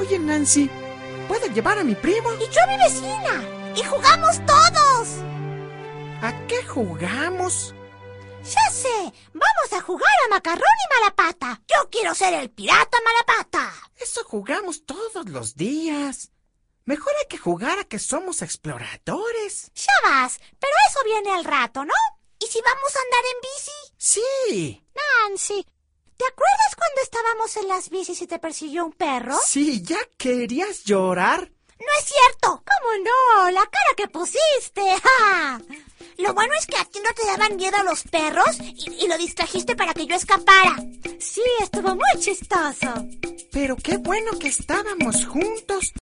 Oye, Nancy, ¿puedo llevar a mi primo? Y yo a mi vecina. Y jugamos todos. ¿A qué jugamos? Ya sé, vamos a jugar a Macarrón y Malapata. Yo quiero ser el pirata Malapata. Eso jugamos todos los días. Mejor hay que jugar a que somos exploradores. Ya vas, pero eso viene al rato, ¿no? ¿Y si vamos a andar en bici? Sí. Nancy, ¿te acuerdas cuando estábamos en las bicis y te persiguió un perro? Sí, ¿ya querías llorar? ¡No es cierto! ¿Cómo no? ¡La cara que pusiste! ¡Ja! Lo bueno es que a ti no te daban miedo los perros y lo distrajiste para que yo escapara. Sí, estuvo muy chistoso. Pero qué bueno que estábamos juntos.